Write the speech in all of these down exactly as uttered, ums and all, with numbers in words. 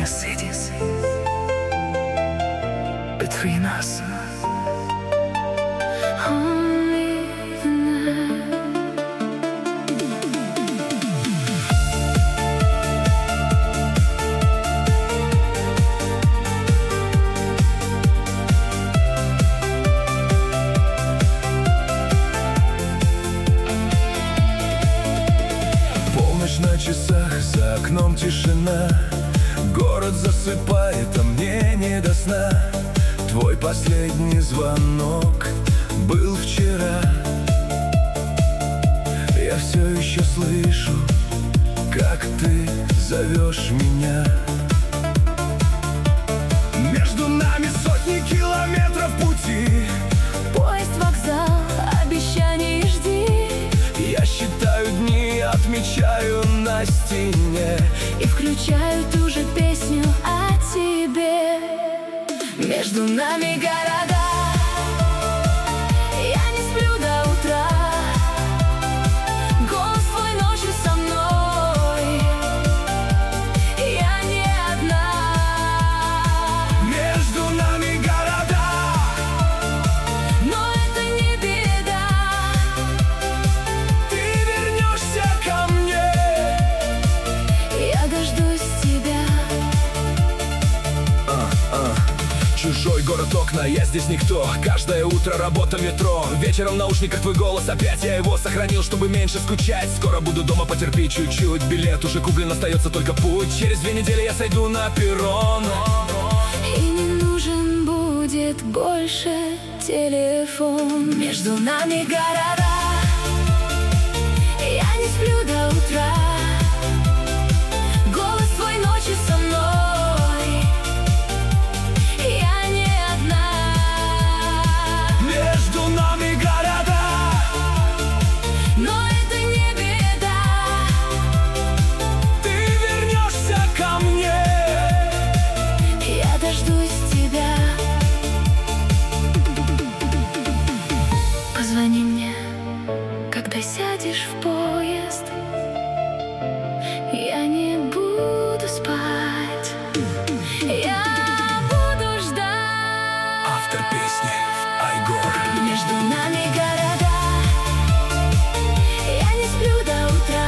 many cities between us. Only the night. Полночь на часах, за окном тишина. Город засыпает, а мне не до сна. Твой последний звонок был вчера. Я все еще слышу, как ты зовешь меня. Между нами сотни километров пути. Поезд, вокзал, обещаний жди. Я считаю дни, отмечаю на стене И включаю ту же песню о тебе. Между нами города, я не сплю до утра. Голос твой ночью со мной, я не одна. Между нами города, но это не беда. ты вернешься ко мне. Я дождусь тебя. Чужой город, окна, я здесь никто. Каждое утро работа, метро. Вечером в наушниках твой голос опять. Я его сохранил, чтобы меньше скучать. Скоро буду дома, потерпи чуть-чуть. Билет уже куплен, остается только путь. Через две недели я сойду на перрон. И не нужен будет больше телефон. Между нами города, я не сплю до утра. Голос твой ночью со мной, я не одна. Между нами города, Но это не беда. ты вернешься ко мне. Я дождусь тебя. Позвони мне, когда сядешь в поезд. Я не буду спать, я буду ждать. Автор песни Айгор. Между нами города, я не сплю до утра.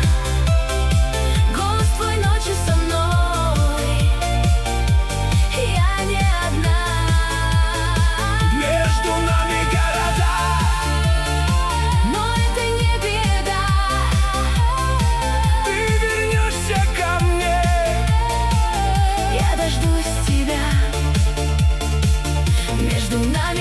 Голос твой ночью со мной, я не одна. Между нами города, Но это не беда. ты вернешься ко мне. Я дождусь тебя. Между нами